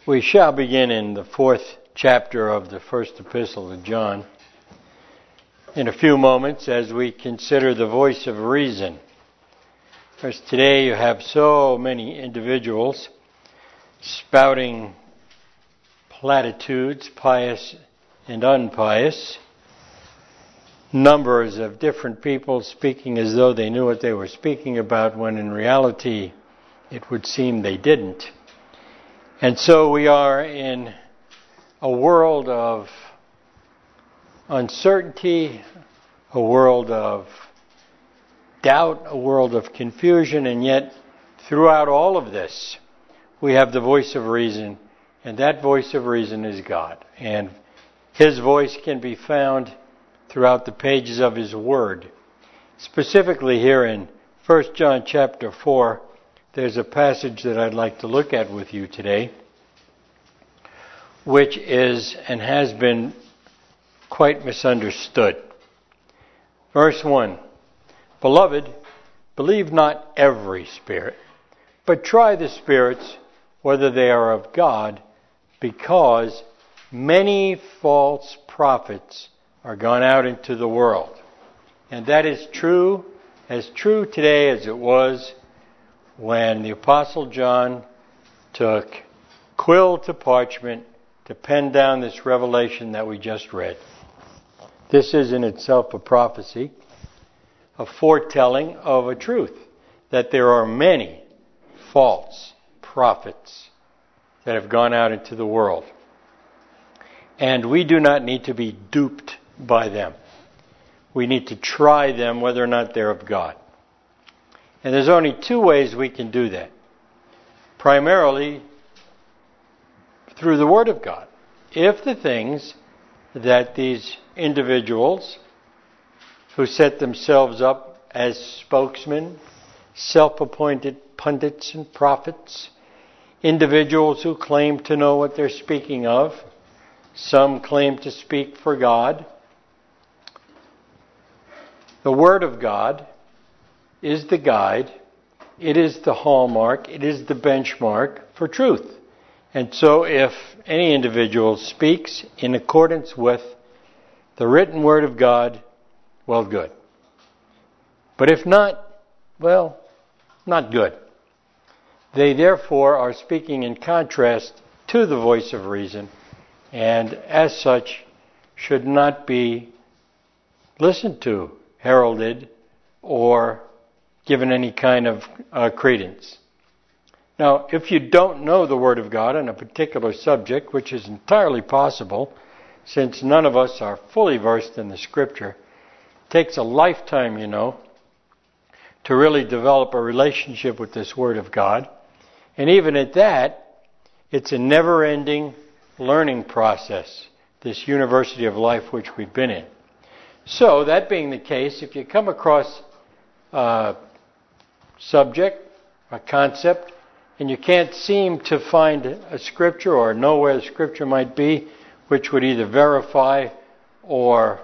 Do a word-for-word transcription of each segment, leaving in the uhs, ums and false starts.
We shall begin in the fourth chapter of the first epistle of John in a few moments as we consider the voice of reason. Because today you have so many individuals spouting platitudes, pious and unpious, numbers of different people speaking as though they knew what they were speaking about, when in reality it would seem they didn't. And so we are in a world of uncertainty, a world of doubt, a world of confusion, and yet throughout all of this we have the voice of reason, and that voice of reason is God. And His voice can be found throughout the pages of His Word. Specifically here in First John chapter four, there's a passage that I'd like to look at with you today, which is and has been quite misunderstood. Verse one, Beloved, believe not every spirit, but try the spirits whether they are of God, because many false prophets are gone out into the world. And that is true, as true today as it was when the Apostle John took quill to parchment to pen down this revelation that we just read. This is in itself a prophecy, a foretelling of a truth, that there are many false prophets that have gone out into the world. And we do not need to be duped by them. We need to try them whether or not they're of God. And there's only two ways we can do that. Primarily through the Word of God. If the things that these individuals who set themselves up as spokesmen, self-appointed pundits and prophets, individuals who claim to know what they're speaking of, some claim to speak for God, the Word of God is the guide, it is the hallmark, it is the benchmark for truth. And so if any individual speaks in accordance with the written Word of God, well, good. But if not, well, not good. They therefore are speaking in contrast to the voice of reason, and as such should not be listened to, heralded, or given any kind of uh, credence. Now, if you don't know the Word of God on a particular subject, which is entirely possible, since none of us are fully versed in the Scripture, it takes a lifetime, you know, to really develop a relationship with this Word of God. And even at that, it's a never-ending learning process, this university of life which we've been in. So, that being the case, if you come across a subject, a concept, and you can't seem to find a scripture or know where the scripture might be, which would either verify or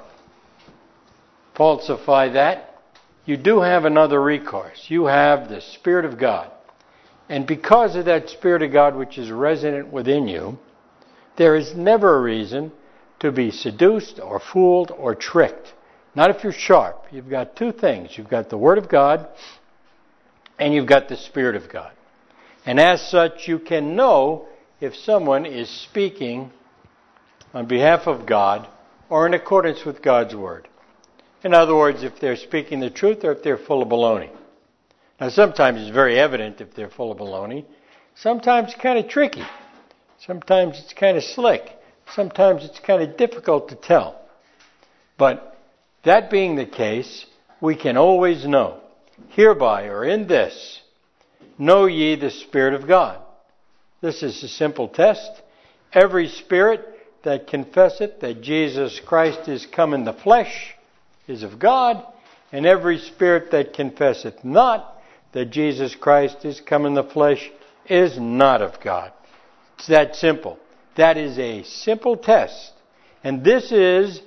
falsify that, you do have another recourse. You have the Spirit of God. And because of that Spirit of God which is resident within you, there is never a reason to be seduced or fooled or tricked. Not if you're sharp. You've got two things. You've got the Word of God and you've got the Spirit of God. And as such, you can know if someone is speaking on behalf of God or in accordance with God's Word. In other words, if they're speaking the truth or if they're full of baloney. Now, sometimes it's very evident if they're full of baloney. Sometimes it's kind of tricky. Sometimes it's kind of slick. Sometimes it's kind of difficult to tell. But that being the case, we can always know, hereby or in this, know ye the Spirit of God. This is a simple test. Every spirit that confesseth that Jesus Christ is come in the flesh is of God, and every spirit that confesseth not that Jesus Christ is come in the flesh is not of God. It's that simple. That is a simple test. And this is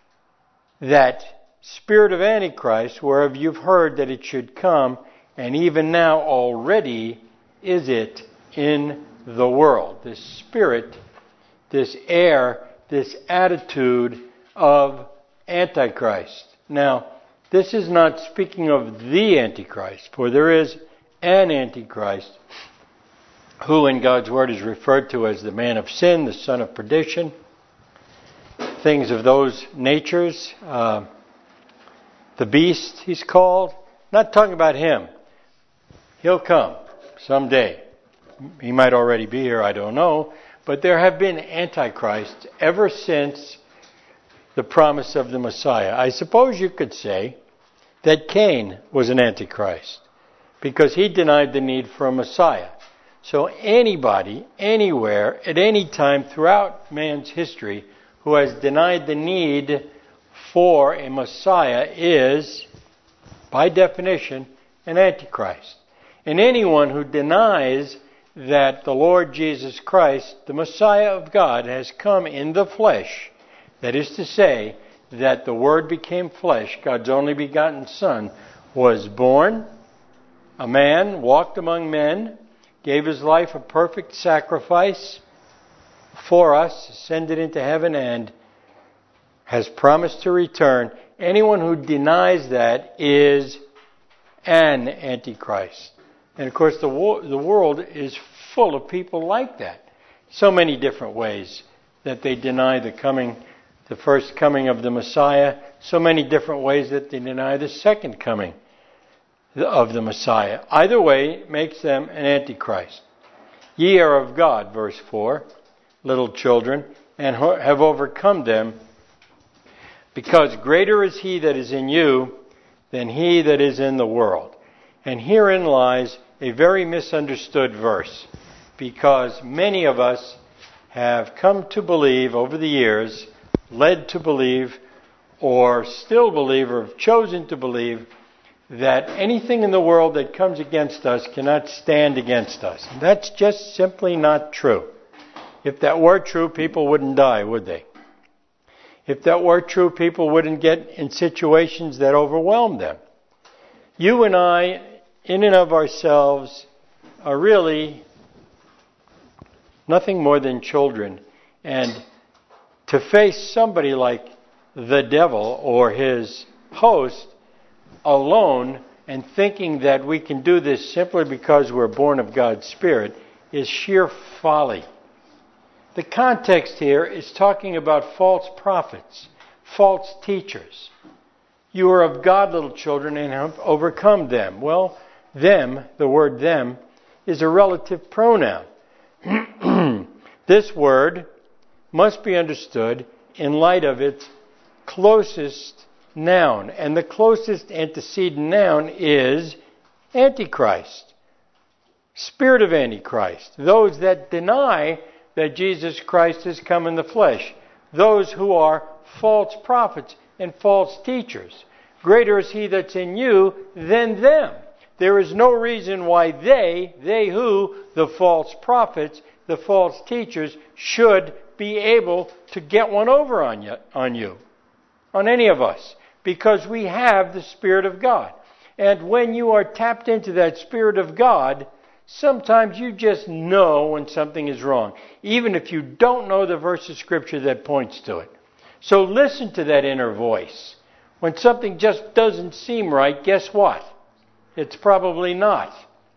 that spirit of Antichrist, whereof you've heard that it should come, and even now already is it in the world. This spirit, this air, this attitude of Antichrist. Now, this is not speaking of the Antichrist, for there is an Antichrist who in God's Word is referred to as the man of sin, the son of perdition, things of those natures. Uh, the beast, he's called. Not talking about him. He'll come someday. He might already be here, I don't know. But there have been antichrists ever since the promise of the Messiah. I suppose you could say that Cain was an antichrist because he denied the need for a Messiah. So anybody, anywhere, at any time throughout man's history who has denied the need for a Messiah is, by definition, an antichrist. And anyone who denies that the Lord Jesus Christ, the Messiah of God, has come in the flesh, that is to say, that the Word became flesh, God's only begotten Son, was born, a man, walked among men, gave his life a perfect sacrifice for us, ascended into heaven, and has promised to return. Anyone who denies that is an antichrist. And of course, the, wo- the world is full of people like that. So many different ways that they deny the coming, the first coming of the Messiah. So many different ways that they deny the second coming of the Messiah. Either way makes them an antichrist. Ye are of God, verse four, little children, and have overcome them, because greater is he that is in you than he that is in the world. And herein lies a very misunderstood verse, because many of us have come to believe over the years, led to believe, or still believe, or have chosen to believe, that anything in the world that comes against us cannot stand against us. And that's just simply not true. If that were true, people wouldn't die, would they? If that were true, people wouldn't get in situations that overwhelm them. You and I, in and of ourselves, are really nothing more than children. And to face somebody like the devil or his host alone and thinking that we can do this simply because we're born of God's Spirit is sheer folly. The context here is talking about false prophets, false teachers. You are of God, little children, and have overcome them. Well, them, the word them, is a relative pronoun. This word must be understood in light of its closest noun. And the closest antecedent noun is Antichrist. Spirit of Antichrist. Those that deny that Jesus Christ has come in the flesh. Those who are false prophets and false teachers. Greater is he that's in you than them. There is no reason why they, they who, the false prophets, the false teachers, should be able to get one over on you, on you, on any of us, because we have the Spirit of God. And when you are tapped into that Spirit of God, sometimes you just know when something is wrong, even if you don't know the verse of Scripture that points to it. So listen to that inner voice. When something just doesn't seem right, guess what? It's probably not.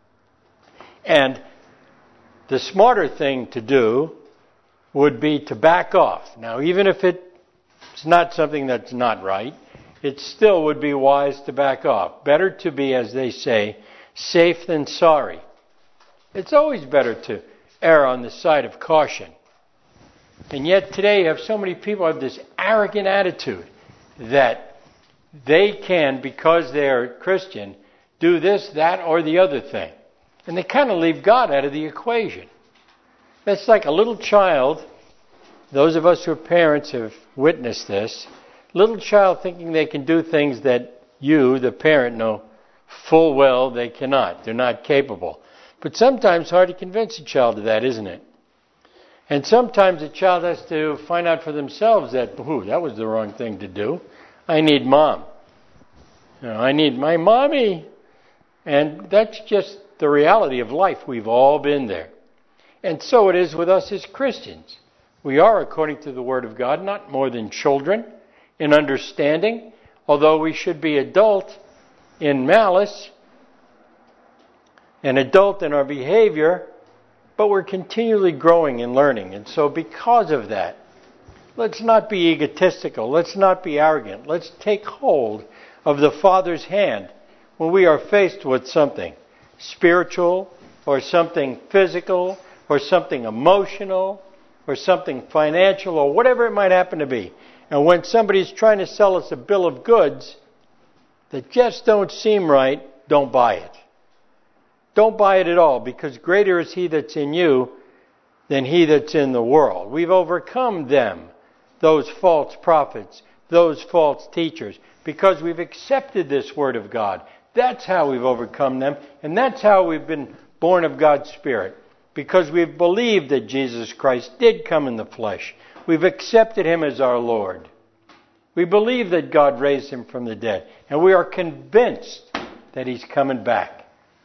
And the smarter thing to do would be to back off. Now, even if it's not something that's not right, it still would be wise to back off. Better to be, as they say, safe than sorry. It's always better to err on the side of caution. And yet today you have so many people who have this arrogant attitude that they can, because they're Christian, do this, that, or the other thing. And they kind of leave God out of the equation. That's like a little child. Those of us who are parents have witnessed this. Little child thinking they can do things that you, the parent, know full well they cannot. They're not capable. But sometimes it's hard to convince a child of that, isn't it? And sometimes a child has to find out for themselves that, ooh, that was the wrong thing to do. I need mom. You know, I need my mommy. And that's just the reality of life. We've all been there. And so it is with us as Christians. We are, according to the Word of God, not more than children in understanding, although we should be adult in malice, an adult in our behavior, but we're continually growing and learning. And so because of that, let's not be egotistical. Let's not be arrogant. Let's take hold of the Father's hand when we are faced with something spiritual or something physical or something emotional or something financial or whatever it might happen to be. And when somebody's trying to sell us a bill of goods that just don't seem right, don't buy it. Don't buy it at all, because greater is He that's in you than he that's in the world. We've overcome them, those false prophets, those false teachers, because we've accepted this Word of God. That's how we've overcome them, and that's how we've been born of God's Spirit, because we've believed that Jesus Christ did come in the flesh. We've accepted Him as our Lord. We believe that God raised Him from the dead, and we are convinced that He's coming back.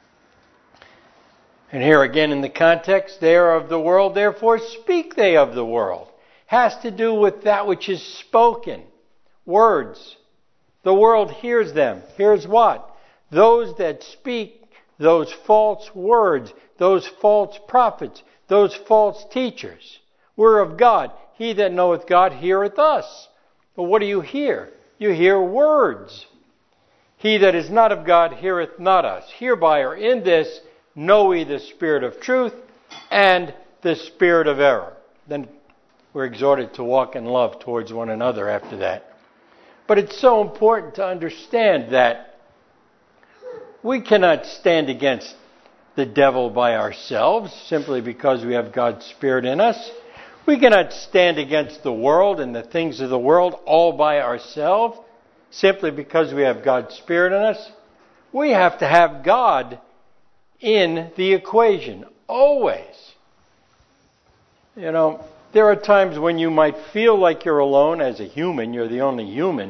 And here again in the context, they are of the world, therefore speak they of the world. Has to do with that which is spoken. Words. The world hears them. Hears what? Those that speak those false words, those false prophets, those false teachers. We're of God. He that knoweth God heareth us. But what do you hear? You hear words. He that is not of God heareth not us. Hereby or in this know we the spirit of truth and the spirit of error. Then we're exhorted to walk in love towards one another after that. But it's so important to understand that we cannot stand against the devil by ourselves simply because we have God's Spirit in us. We cannot stand against the world and the things of the world all by ourselves simply because we have God's Spirit in us. We have to have God in the equation, always. You know, there are times when you might feel like you're alone as a human, you're the only human,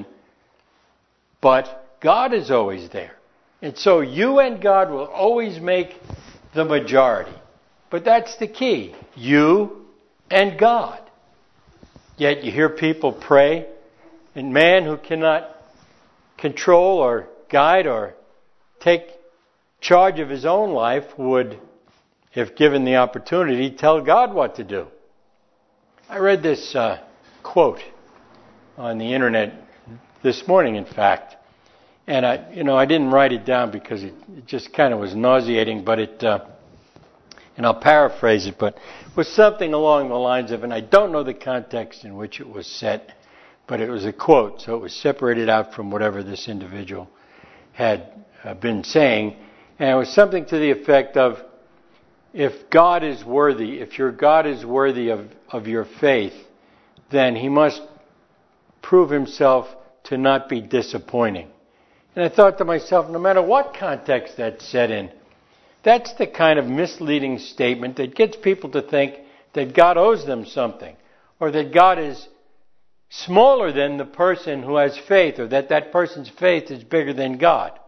but God is always there. And so you and God will always make the majority. But that's the key. You and God. Yet you hear people pray, and man who cannot control or guide or take charge of his own life would, if given the opportunity, tell God what to do. I read this uh, quote on the internet this morning, in fact. And I, you know, I didn't write it down because it, it just kind of was nauseating, but it, uh, and I'll paraphrase it, but it was something along the lines of, and I don't know the context in which it was set, but it was a quote, so it was separated out from whatever this individual had uh, been saying, and it was something to the effect of, if God is worthy, if your God is worthy of, of your faith, then He must prove Himself to not be disappointing. And I thought to myself, no matter what context that's set in, that's the kind of misleading statement that gets people to think that God owes them something, or that God is smaller than the person who has faith, or that that person's faith is bigger than God.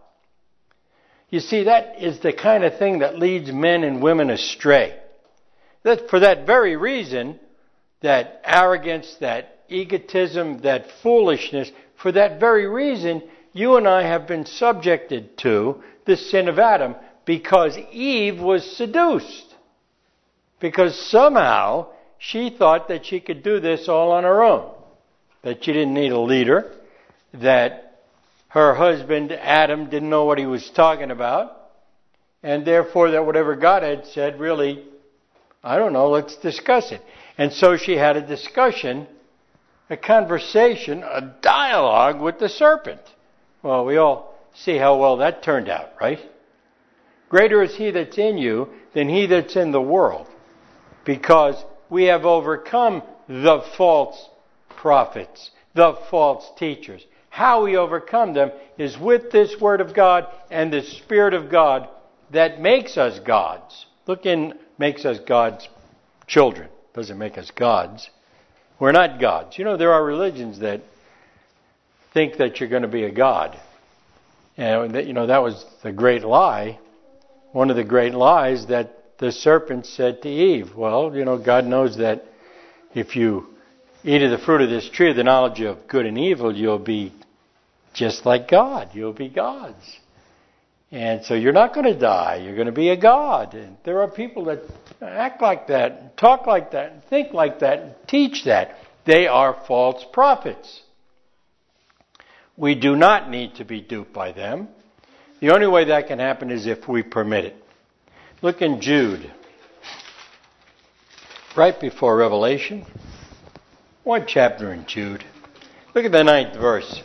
You see, that is the kind of thing that leads men and women astray. That for that very reason, that arrogance, that egotism, that foolishness, for that very reason, you and I have been subjected to the sin of Adam, because Eve was seduced. Because somehow she thought that she could do this all on her own. That she didn't need a leader. That her husband, Adam, didn't know what he was talking about. And therefore that whatever God had said, really, I don't know, let's discuss it. And so she had a discussion, a conversation, a dialogue with the serpent. Well, we all see how well that turned out, right? Greater is He that's in you than he that's in the world, because we have overcome the false prophets, the false teachers. How we overcome them is with this Word of God and the Spirit of God that makes us gods. Look in, makes us God's children. Doesn't make us gods. We're not gods. You know, there are religions that think that you're going to be a god. And, you know, that was the great lie. One of the great lies that the serpent said to Eve. Well, you know, God knows that if you eat of the fruit of this tree, the knowledge of good and evil, you'll be just like God. You'll be gods. And so you're not going to die. You're going to be a god. And there are people that act like that, talk like that, think like that, teach that. They are false prophets. We do not need to be duped by them. The only way that can happen is if we permit it. Look in Jude, right before Revelation. One chapter in Jude. Look at the ninth verse.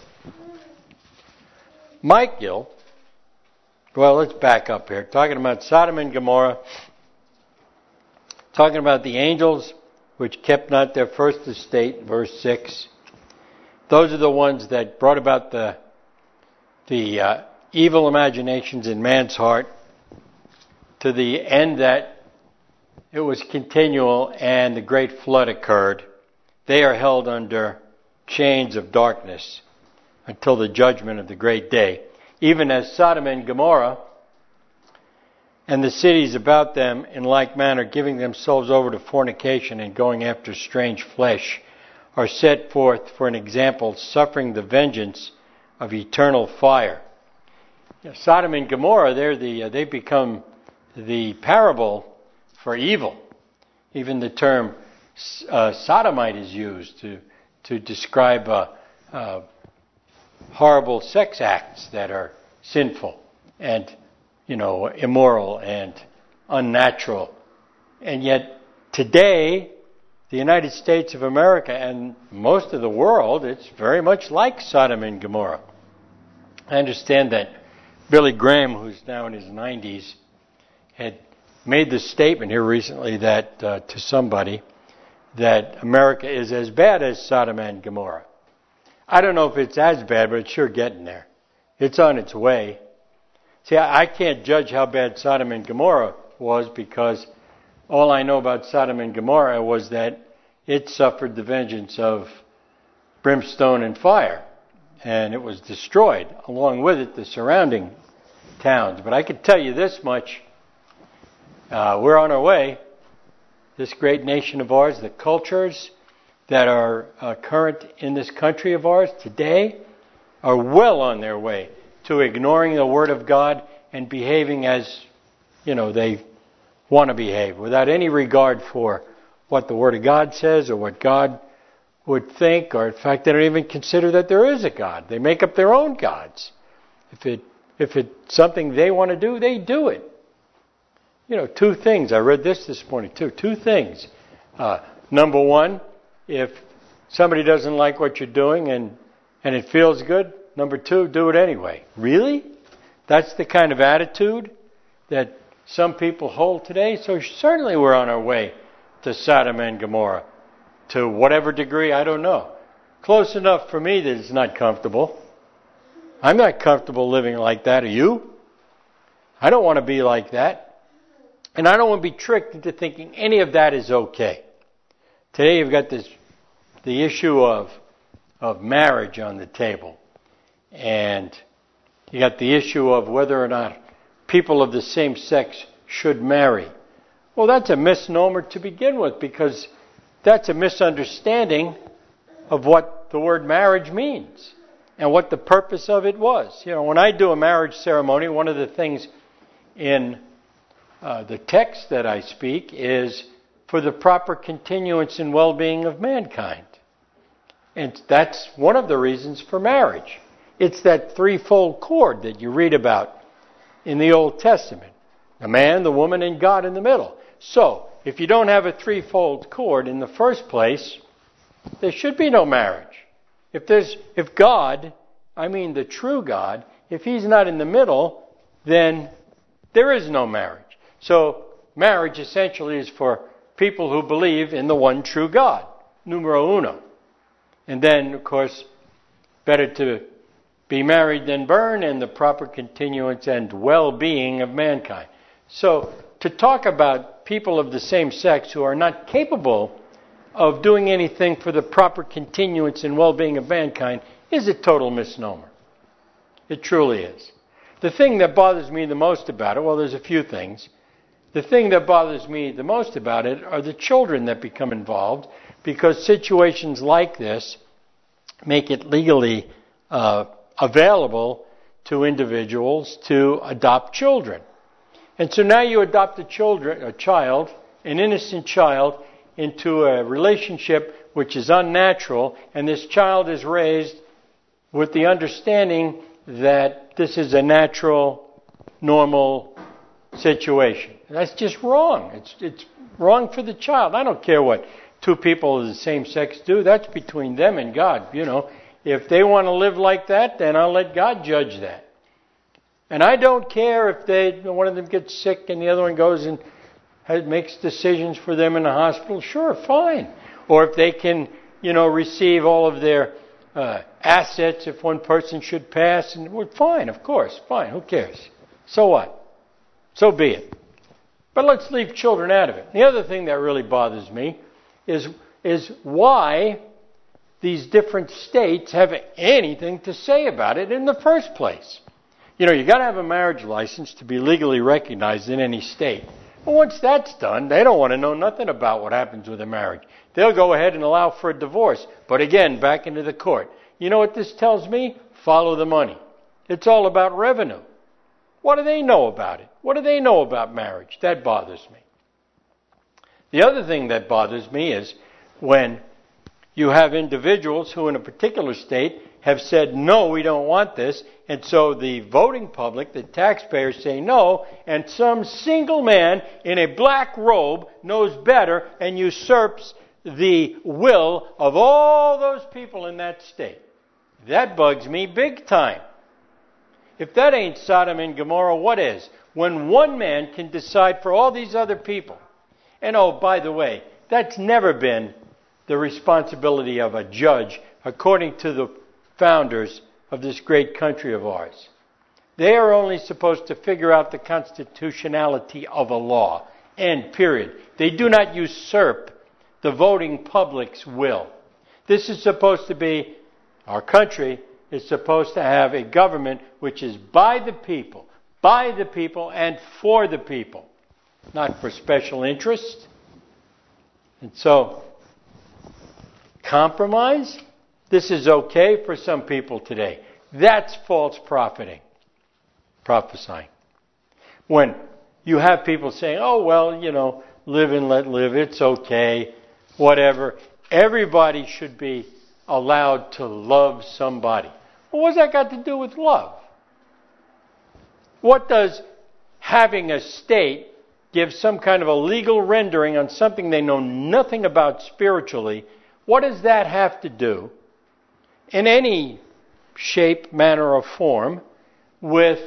Michael, well, let's back up here. Talking about Sodom and Gomorrah. Talking about the angels which kept not their first estate, verse six. Those are the ones that brought about the, the uh, evil imaginations in man's heart to the end that it was continual and the great flood occurred. They are held under chains of darkness until the judgment of the great day. Even as Sodom and Gomorrah and the cities about them in like manner, giving themselves over to fornication and going after strange flesh, are set forth for an example, suffering the vengeance of eternal fire. You know, Sodom and Gomorrah, they're the, uh, they become the parable for evil. Even the term uh, sodomite is used to, to describe uh, uh, horrible sex acts that are sinful and, you know, immoral and unnatural. And yet today, the United States of America and most of the world, it's very much like Sodom and Gomorrah. I understand that Billy Graham, who's now in his nineties, had made the statement here recently that uh, to somebody that America is as bad as Sodom and Gomorrah. I don't know if it's as bad, but it's sure getting there. It's on its way. See, I, I can't judge how bad Sodom and Gomorrah was because all I know about Sodom and Gomorrah was that it suffered the vengeance of brimstone and fire, and it was destroyed, along with it the surrounding towns. But I can tell you this much, uh, we're on our way. This great nation of ours, the cultures that are uh, current in this country of ours today are well on their way to ignoring the Word of God and behaving as, you know, they want to behave, without any regard for what the Word of God says or what God would think, or in fact they don't even consider that there is a God. They make up their own gods. If it if it's something they want to do, they do it. You know, two things. I read this this morning too. Two things. Uh, number one, if somebody doesn't like what you're doing and and it feels good, number two, do it anyway. Really? That's the kind of attitude that some people hold today. So certainly we're on our way to Sodom and Gomorrah. To whatever degree, I don't know. Close enough for me that it's not comfortable. I'm not comfortable living like that. Are you? I don't want to be like that. And I don't want to be tricked into thinking any of that is okay. Today you've got this, the issue of, of marriage on the table. And you got the issue of whether or not people of the same sex should marry. Well, that's a misnomer to begin with, because that's a misunderstanding of what the word marriage means and what the purpose of it was. You know, when I do a marriage ceremony, one of the things in uh, the text that I speak is for the proper continuance and well-being of mankind. And that's one of the reasons for marriage. It's that threefold cord that you read about in the Old Testament. The man, the woman, and God in the middle. So, if you don't have a threefold cord in the first place, there should be no marriage. If there's, if God, I mean the true God, if He's not in the middle, then there is no marriage. So, marriage essentially is for people who believe in the one true God, numero uno. And then, of course, better to be married than burn, and the proper continuance and well-being of mankind. So, to talk about people of the same sex who are not capable of doing anything for the proper continuance and well-being of mankind is a total misnomer. It truly is. The thing that bothers me the most about it, well, there's a few things. The thing that bothers me the most about it are the children that become involved, because situations like this make it legally uh, available to individuals to adopt children. And so now you adopt a, children, a child, an innocent child, into a relationship which is unnatural, and this child is raised with the understanding that this is a natural, normal situation. That's just wrong. It's it's wrong for the child. I don't care what two people of the same sex do. That's between them and God. You know, if they want to live like that, then I'll let God judge that. And I don't care if they one of them gets sick and the other one goes and has, makes decisions for them in the hospital. Sure, fine. Or if they can, you know, receive all of their uh, assets if one person should pass, and well, fine, of course, fine. Who cares? So what? So be it. But let's leave children out of it. The other thing that really bothers me is, is why these different states have anything to say about it in the first place. You know, you got to have a marriage license to be legally recognized in any state. Well, once that's done, they don't want to know nothing about what happens with a marriage. They'll go ahead and allow for a divorce. But again, back into the court. You know what this tells me? Follow the money. It's all about revenue. What do they know about it? What do they know about marriage? That bothers me. The other thing that bothers me is when you have individuals who in a particular state have said, no, we don't want this, and so the voting public, the taxpayers, say no, and some single man in a black robe knows better and usurps the will of all those people in that state. That bugs me big time. If that ain't Sodom and Gomorrah, what is? When one man can decide for all these other people. And oh, by the way, that's never been the responsibility of a judge, according to the founders of this great country of ours. They are only supposed to figure out the constitutionality of a law. End, period. They do not usurp the voting public's will. This is supposed to be, our country is supposed to have a government which is by the people, by the people and for the people, not for special interest. And so, compromise, this is okay for some people today. That's false profiting, prophesying. When you have people saying, oh, well, you know, live and let live, it's okay, whatever. Everybody should be allowed to love somebody. Well, what's that got to do with love? What does having a state give some kind of a legal rendering on something they know nothing about spiritually? What does that have to do, in any shape, manner, or form, with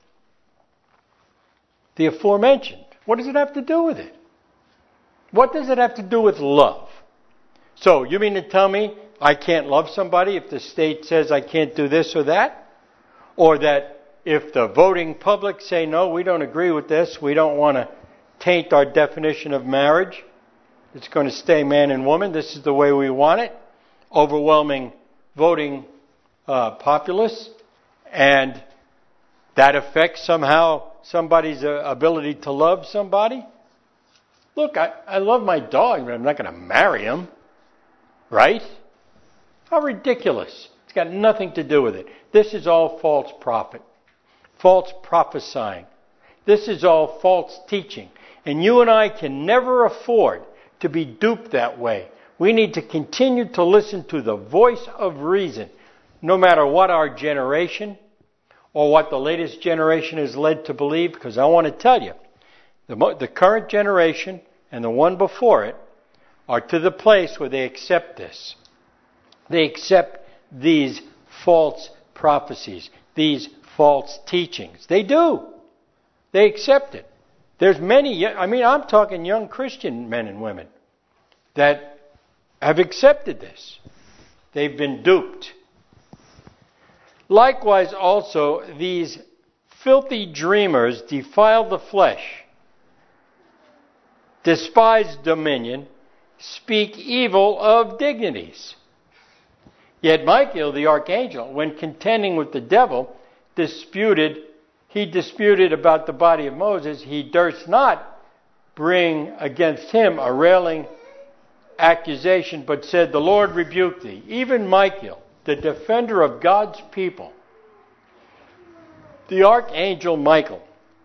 the aforementioned? What does it have to do with it? What does it have to do with love? So, you mean to tell me I can't love somebody if the state says I can't do this or that? Or that if the voting public say, no, we don't agree with this, we don't want to taint our definition of marriage, it's going to stay man and woman, this is the way we want it, overwhelming voting uh, populace, and that affects somehow somebody's uh, ability to love somebody? Look, I, I love my dog, but I'm not going to marry him. Right? How ridiculous. It's got nothing to do with it. This is all false prophet. False prophesying. This is all false teaching. And you and I can never afford to be duped that way. We need to continue to listen to the voice of reason, no matter what our generation or what the latest generation is led to believe, because I want to tell you, the, the current generation and the one before it are to the place where they accept this. They accept these false prophecies, these false teachings. They do. They accept it. There's many, I mean, I'm talking young Christian men and women that have accepted this. They've been duped. Likewise also, these filthy dreamers defile the flesh, despise dominion, speak evil of dignities. Yet Michael, the archangel, when contending with the devil, disputed, he disputed about the body of Moses, he durst not bring against him a railing accusation, but said, the Lord rebuke thee. Even Michael, the defender of God's people, the archangel Michael,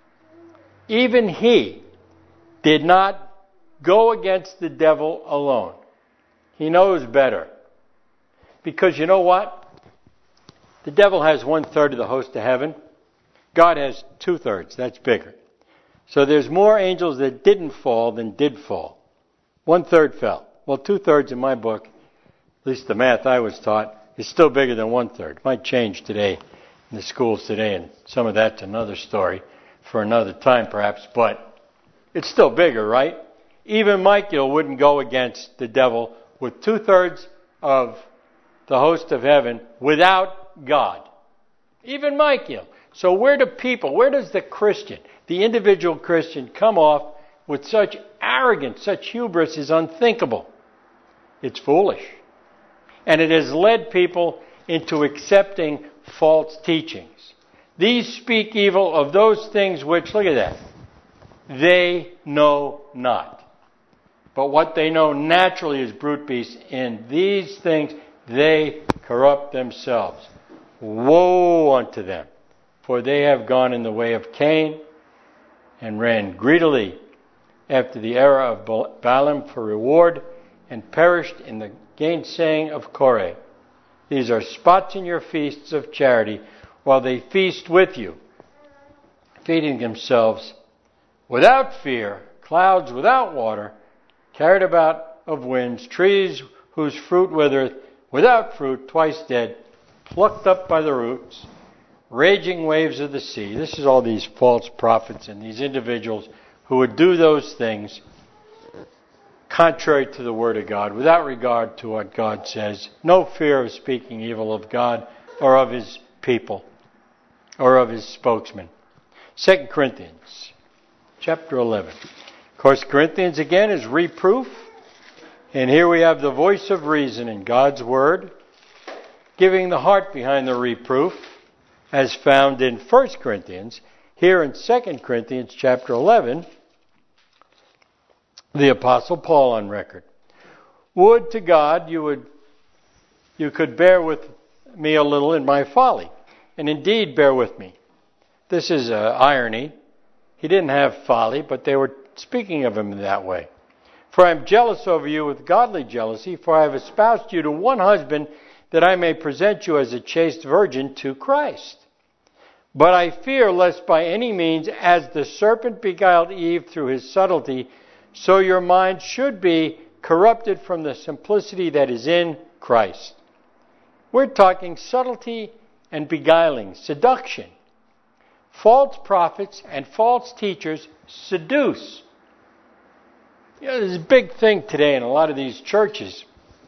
even he did not go against the devil alone. He knows better. Because you know what? The devil has one-third of the host of heaven. God has two-thirds. That's bigger. So there's more angels that didn't fall than did fall. One-third fell. Well, two-thirds in my book, at least the math I was taught, is still bigger than one-third. Might change today in the schools today, and some of that's another story for another time perhaps, but it's still bigger, right? Even Michael wouldn't go against the devil with two-thirds of the host of heaven without God. Even Michael. So where do people, where does the Christian, the individual Christian, come off with such arrogance, such hubris is unthinkable? It's foolish. And it has led people into accepting false teachings. These speak evil of those things which, look at that, they know not. But what they know naturally is brute beasts. In these things they corrupt themselves. Woe unto them, for they have gone in the way of Cain and ran greedily after the error of Balaam for reward and perished in the gainsaying of Korah. These are spots in your feasts of charity while they feast with you, feeding themselves without fear, clouds without water, carried about of winds, trees whose fruit withereth, without fruit, twice dead, plucked up by the roots, raging waves of the sea. This is all these false prophets and these individuals who would do those things contrary to the Word of God, without regard to what God says, no fear of speaking evil of God or of His people or of His spokesman. Second Corinthians chapter eleven. Of course, Corinthians again is reproof. And here we have the voice of reason in God's Word, giving the heart behind the reproof, as found in First Corinthians. Here in Second Corinthians chapter eleven, the Apostle Paul on record. Would to God you would you could bear with me a little in my folly, and indeed bear with me. This is uh, irony. He didn't have folly, but they were speaking of him in that way. For I am jealous over you with godly jealousy, for I have espoused you to one husband, that I may present you as a chaste virgin to Christ. But I fear lest by any means, as the serpent beguiled Eve through his subtlety, so your mind should be corrupted from the simplicity that is in Christ. We're talking subtlety and beguiling, seduction. False prophets and false teachers seduce. You know, there's a big thing today in a lot of these churches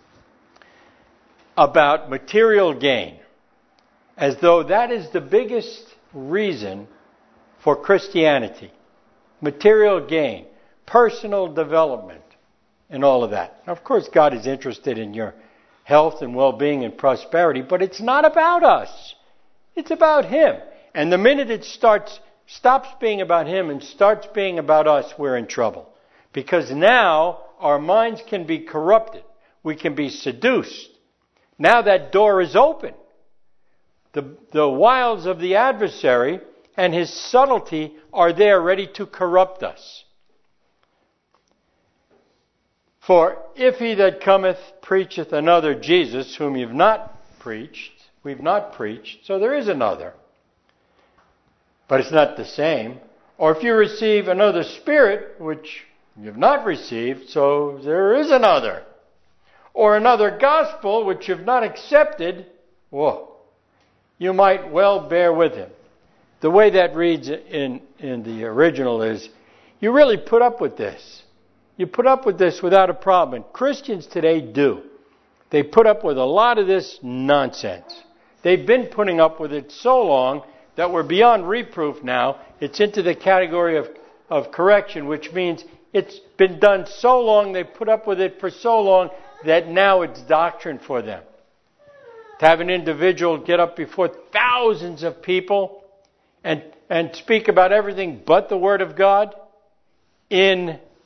about material gain, as though that is the biggest reason for Christianity. Material gain, personal development, and all of that. Now, of course, God is interested in your health and well-being and prosperity, but it's not about us. It's about Him. And the minute it starts, stops being about Him and starts being about us, we're in trouble. Because now our minds can be corrupted. We can be seduced. Now that door is open. The, the wiles of the adversary and his subtlety are there ready to corrupt us. For if he that cometh preacheth another Jesus, whom you've not preached, we've not preached, so there is another, but it's not the same. Or if you receive another spirit, which you've not received, so there is another. Or another gospel, which you've not accepted, whoa, you might well bear with him. The way that reads in, in the original is, you really put up with this. You put up with this without a problem. And Christians today do. They put up with a lot of this nonsense. They've been putting up with it so long that we're beyond reproof now. It's into the category of, of correction, which means it's been done so long, they've put up with it for so long, that now it's doctrine for them. To have an individual get up before thousands of people and, and speak about everything but the Word of God in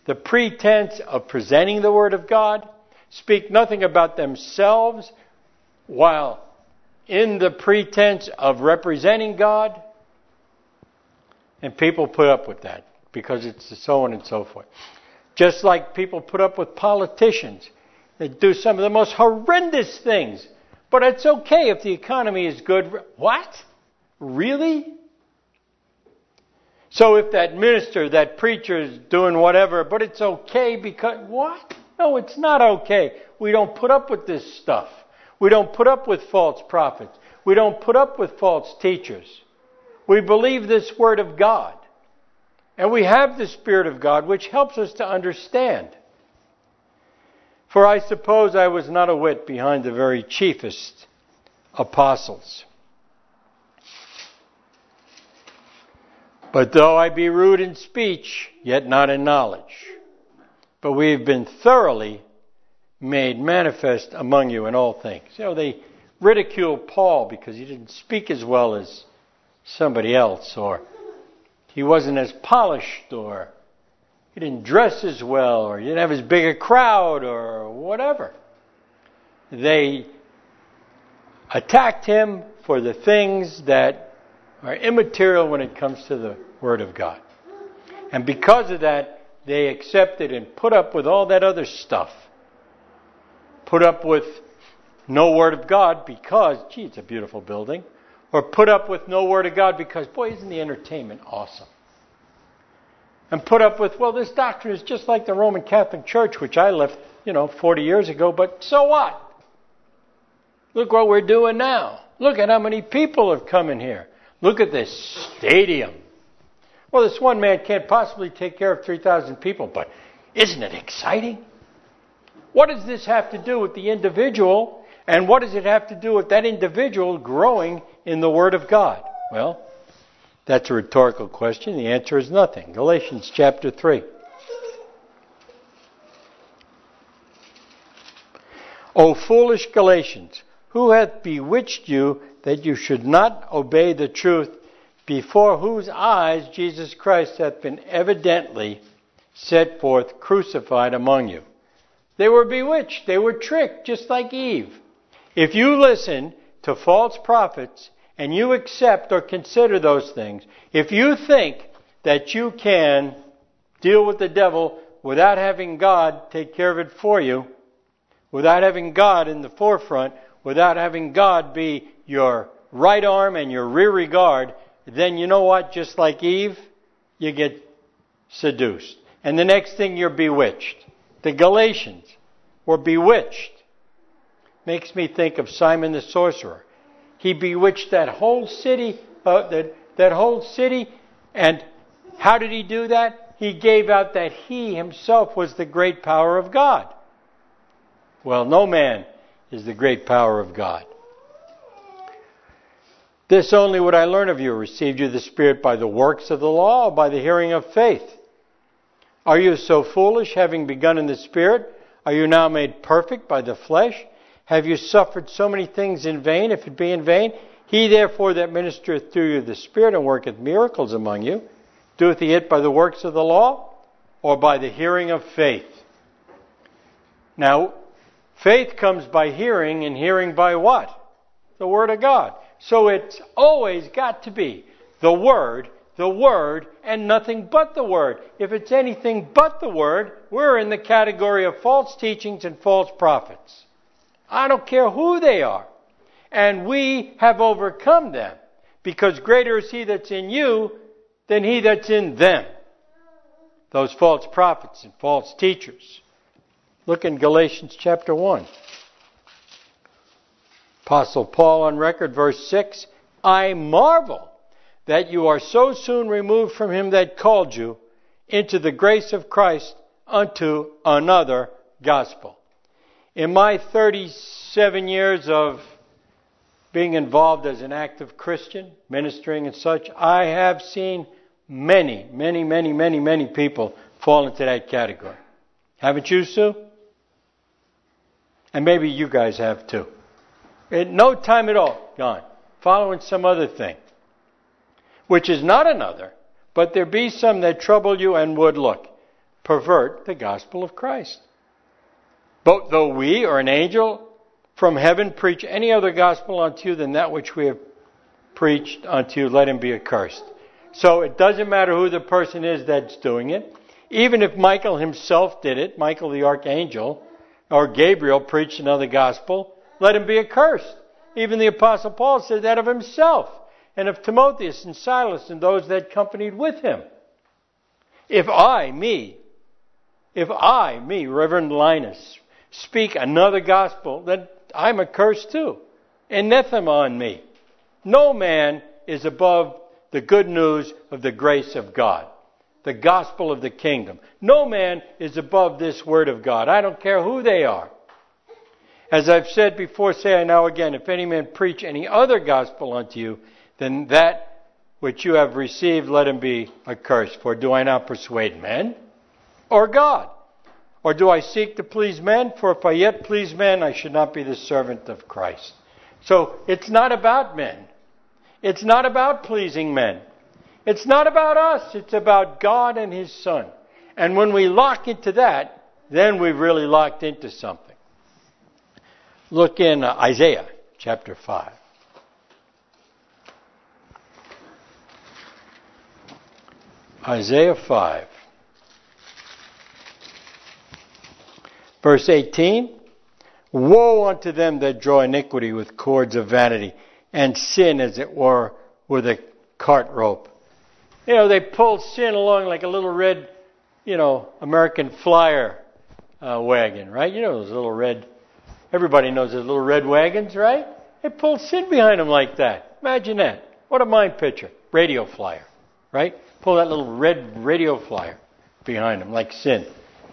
the pretense of presenting the Word of God, speak nothing about themselves while in the pretense of representing God. And people put up with that because it's so on and so forth. Just like people put up with politicians that do some of the most horrendous things. But it's okay if the economy is good. What? Really? So if that minister, that preacher is doing whatever, but it's okay because, what? No, it's not okay. We don't put up with this stuff. We don't put up with false prophets. We don't put up with false teachers. We believe this Word of God. And we have the Spirit of God, which helps us to understand. For I suppose I was not a whit behind the very chiefest apostles. But though I be rude in speech, yet not in knowledge. But we have been thoroughly made manifest among you in all things. You know, they ridiculed Paul because he didn't speak as well as somebody else, or he wasn't as polished, or he didn't dress as well, or he didn't have as big a crowd, or whatever. They attacked him for the things that are immaterial when it comes to the Word of God. And because of that, they accepted and put up with all that other stuff. Put up with no Word of God because, gee, it's a beautiful building. Or put up with no Word of God because, boy, isn't the entertainment awesome? And put up with, well, this doctrine is just like the Roman Catholic Church, which I left, you know, forty years ago, but so what? Look what we're doing now. Look at how many people have come in here. Look at this stadium. Well, this one man can't possibly take care of three thousand people, but isn't it exciting? What does this have to do with the individual? And what does it have to do with that individual growing in the Word of God? Well, that's a rhetorical question. The answer is nothing. Galatians chapter three. O foolish Galatians, who hath bewitched you that you should not obey the truth, before whose eyes Jesus Christ hath been evidently set forth crucified among you? They were bewitched. They were tricked, just like Eve. If you listen to false prophets and you accept or consider those things, if you think that you can deal with the devil without having God take care of it for you, without having God in the forefront, without having God be your right arm and your rear guard, then you know what? Just like Eve, you get seduced. And the next thing, you're bewitched. The Galatians were bewitched. Makes me think of Simon the sorcerer. He bewitched that whole city, uh, that, that whole city, and how did he do that? He gave out that he himself was the great power of God. Well, no man is the great power of God. This only would I learn of you, received you the Spirit by the works of the law, or by the hearing of faith? Are you so foolish, having begun in the Spirit? Are you now made perfect by the flesh? Have you suffered so many things in vain, if it be in vain? He therefore that ministereth through you the Spirit, and worketh miracles among you, doeth he it by the works of the law, or by the hearing of faith? Now, faith comes by hearing, and hearing by what? The Word of God. So it's always got to be the Word, the Word, and nothing but the Word. If it's anything but the Word, we're in the category of false teachings and false prophets. I don't care who they are. And we have overcome them, because greater is He that's in you than he that's in them. Those false prophets and false teachers. Look in Galatians chapter one. Apostle Paul on record, verse six, I marvel that you are so soon removed from him that called you into the grace of Christ unto another gospel. In my thirty-seven years of being involved as an active Christian, ministering and such, I have seen many, many, many, many, many people fall into that category. Haven't you, Sue? And maybe you guys have too. At no time at all, gone. Following some other thing. Which is not another, but there be some that trouble you and would look. pervert the gospel of Christ. But though we or an angel from heaven preach any other gospel unto you than that which we have preached unto you, let him be accursed. So it doesn't matter who the person is that's doing it. Even if Michael himself did it, Michael the archangel, or Gabriel preached another gospel, let him be accursed. Even the Apostle Paul said that of himself, and of Timotheus and Silas and those that companied with him. If I, me, if I, me, Reverend Linus, speak another gospel, then I'm accursed too. Anathema on me. No man is above the good news of the grace of God, the gospel of the kingdom. No man is above this word of God. I don't care who they are. As I've said before, say I now again, if any man preach any other gospel unto you, then that which you have received, let him be accursed. For do I not persuade men or God? Or do I seek to please men? For if I yet please men, I should not be the servant of Christ. So it's not about men. It's not about pleasing men. It's not about us. It's about God and His Son. And when we lock into that, then we've really locked into something. Look in uh, Isaiah chapter five. Isaiah five. Verse eighteen. Woe unto them that draw iniquity with cords of vanity, and sin, as it were, with a cart rope. You know, they pull sin along like a little red, you know, American Flyer uh, wagon, right? You know those little red, everybody knows those little red wagons, right? They pull sin behind them like that. Imagine that. What a mind picture. Radio Flyer, right? Pull that little red radio flyer behind them like sin.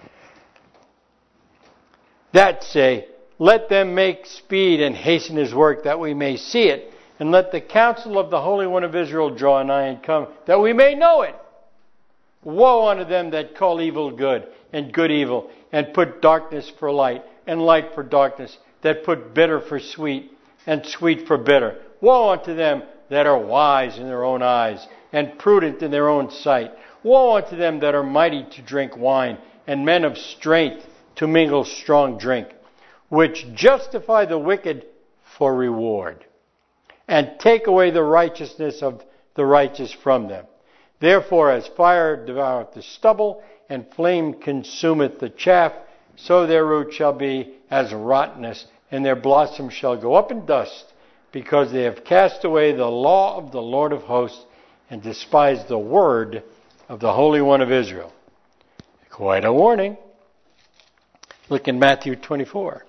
That say, let them make speed and hasten his work, that we may see it. And let the counsel of the Holy One of Israel draw nigh and come, that we may know it. Woe unto them that call evil good, and good evil, and put darkness for light, and light for darkness, that put bitter for sweet, and sweet for bitter. Woe unto them that are wise in their own eyes, and prudent in their own sight. Woe unto them that are mighty to drink wine, and men of strength to mingle strong drink, which justify the wicked for reward, and take away the righteousness of the righteous from them. Therefore, as fire devoureth the stubble, and flame consumeth the chaff, so their root shall be as rottenness, and their blossom shall go up in dust, because they have cast away the law of the Lord of hosts, and despised the word of the Holy One of Israel. Quite a warning. Look in Matthew twenty-four.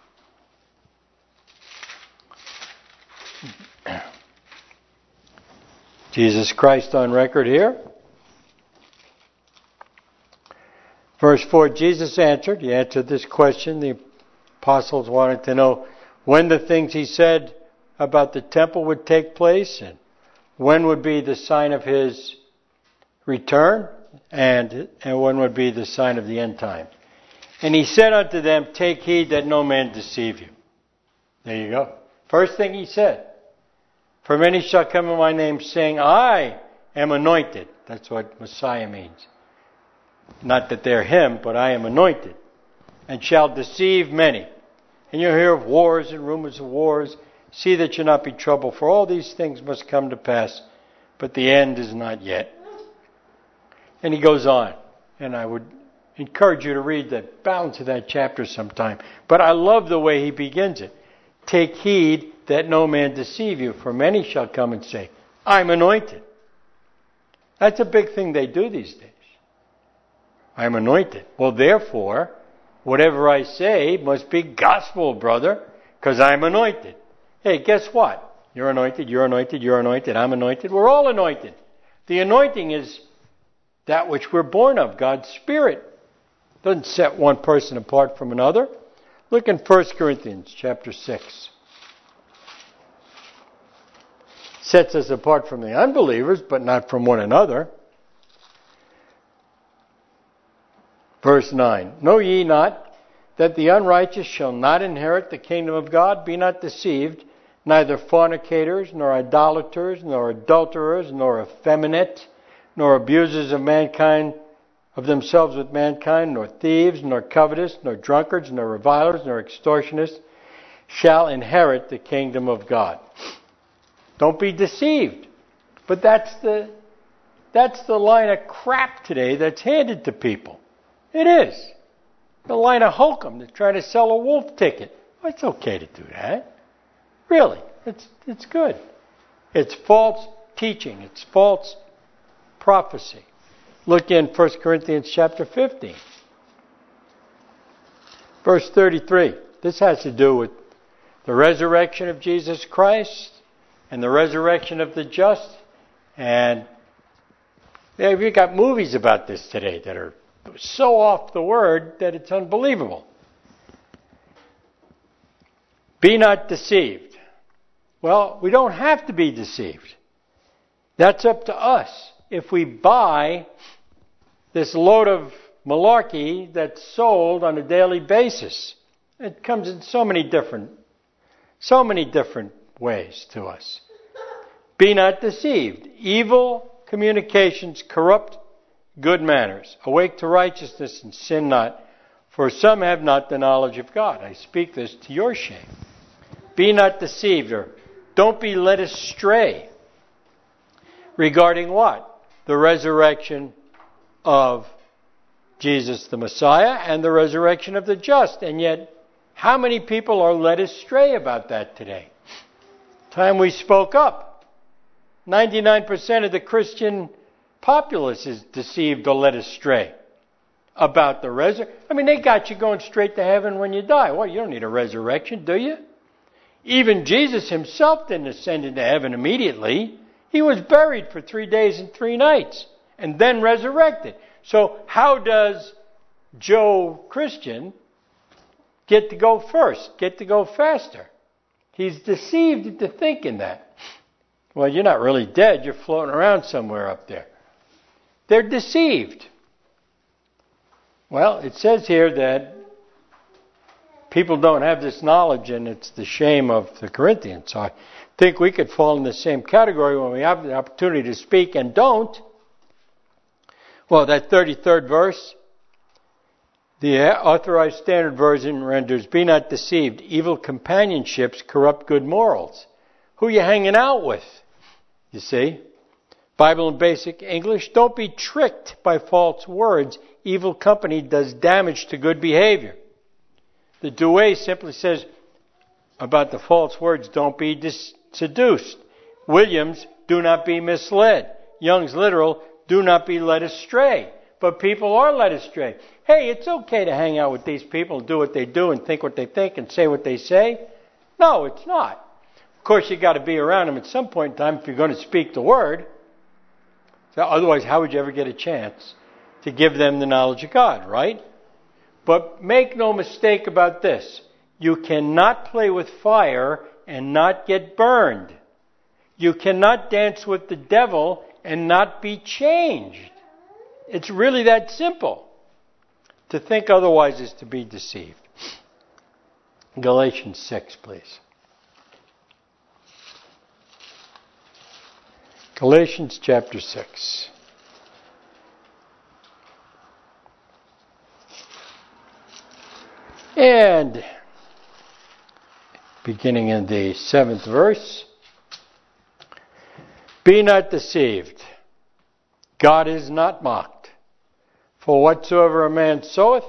Jesus Christ on record here. Verse four, Jesus answered. He answered this question. The apostles wanted to know when the things he said about the temple would take place, and when would be the sign of his return, and, and when would be the sign of the end time. And he said unto them, take heed that no man deceive you. There you go. First thing he said. For many shall come in my name, saying, I am anointed. That's what Messiah means. Not that they're him, but I am anointed. And shall deceive many. And you'll hear of wars and rumors of wars. See that you not be troubled, for all these things must come to pass, but the end is not yet. And he goes on. And I would encourage you to read the balance of that chapter sometime. But I love the way he begins it. Take heed that no man deceive you, for many shall come and say, I'm anointed. That's a big thing they do these days. I'm anointed. Well, therefore, whatever I say must be gospel, brother, because I'm anointed. Hey, guess what? You're anointed, you're anointed, you're anointed, I'm anointed. We're all anointed. The anointing is that which we're born of, God's Spirit. It doesn't set one person apart from another. Look in First Corinthians chapter six. Sets us apart from the unbelievers, but not from one another. Verse nine. Know ye not that the unrighteous shall not inherit the kingdom of God? Be not deceived. Neither fornicators, nor idolaters, nor adulterers, nor effeminate, nor abusers of mankind, of themselves with mankind, nor thieves, nor covetous, nor drunkards, nor revilers, nor extortionists shall inherit the kingdom of God. Don't be deceived. But that's the that's the line of crap today that's handed to people. It is. The line of hokum that's trying to sell a wolf ticket. Well, it's okay to do that. Really. It's it's good. It's false teaching. It's false prophecy. Look in First Corinthians chapter fifteen. Verse thirty-three. This has to do with the resurrection of Jesus Christ and the resurrection of the just. And yeah, we've got movies about this today that are so off the word that it's unbelievable. Be not deceived. Well, we don't have to be deceived. That's up to us. If we buy this load of malarkey that's sold on a daily basis, it comes in so many different, so many different ways to us. Be not deceived. Evil communications corrupt good manners. Awake to righteousness and sin not, for some have not the knowledge of God. I speak this to your shame. Be not deceived, or don't be led astray. Regarding what? The resurrection of Jesus the Messiah and the resurrection of the just. And yet, how many people are led astray about that today? Time we spoke up. ninety-nine percent of the Christian populace is deceived or led astray about the resurrection. I mean, they got you going straight to heaven when you die. Well, you don't need a resurrection, do you? Even Jesus himself didn't ascend into heaven immediately. He was buried for three days and three nights and then resurrected. So how does Joe Christian get to go first, get to go faster? He's deceived into thinking that. Well, you're not really dead. You're floating around somewhere up there. They're deceived. Well, it says here that people don't have this knowledge, and it's the shame of the Corinthians. So I think we could fall in the same category when we have the opportunity to speak and don't. Well, that thirty-third verse, the Authorized Standard Version renders, be not deceived. Evil companionships corrupt good morals. Who are you hanging out with? You see? Bible in Basic English, don't be tricked by false words. Evil company does damage to good behavior. The Douay simply says about the false words, don't be dis- seduced. Williams, do not be misled. Young's literal, do not be led astray. But people are led astray. Hey, it's okay to hang out with these people and do what they do and think what they think and say what they say. No, it's not. Of course, you've got to be around them at some point in time if you're going to speak the word. So otherwise, how would you ever get a chance to give them the knowledge of God, right? But make no mistake about this. You cannot play with fire and not get burned. You cannot dance with the devil and not be changed. It's really that simple. To think otherwise is to be deceived. Galatians six, please. Galatians chapter six. And beginning in the seventh verse, be not deceived. God is not mocked. For whatsoever a man soweth,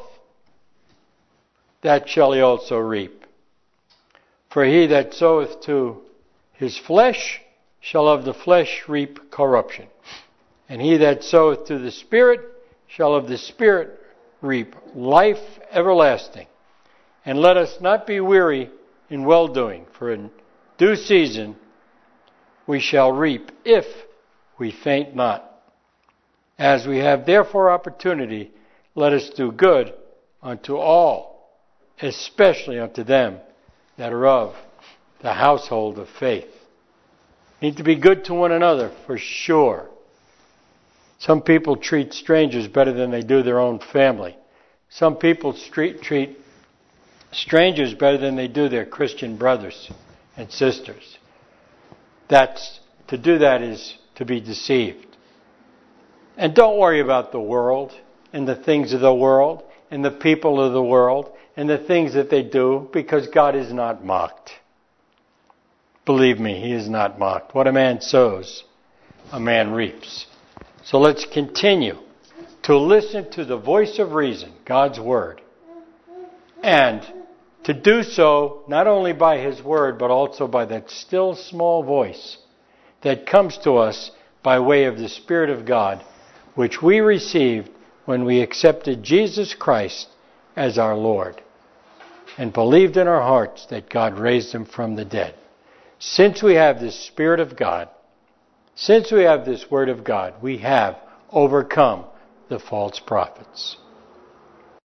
that shall he also reap. For he that soweth to his flesh shall of the flesh reap corruption. And he that soweth to the Spirit shall of the Spirit reap life everlasting. And let us not be weary in well-doing, for in due season we shall reap if we faint not. As we have therefore opportunity, let us do good unto all, especially unto them that are of the household of faith. Need to be good to one another, for sure. Some people treat strangers better than they do their own family. Some people treat, treat strangers better than they do their Christian brothers and sisters. That's, to do that is to be deceived. And don't worry about the world. in the things of the world, in the people of the world, in the things that they do, because God is not mocked. Believe me, He is not mocked. What a man sows, a man reaps. So let's continue to listen to the voice of reason, God's Word, and to do so not only by His Word, but also by that still small voice that comes to us by way of the Spirit of God, which we received when we accepted Jesus Christ as our Lord and believed in our hearts that God raised Him from the dead. Since we have this Spirit of God, since we have this Word of God, we have overcome the false prophets.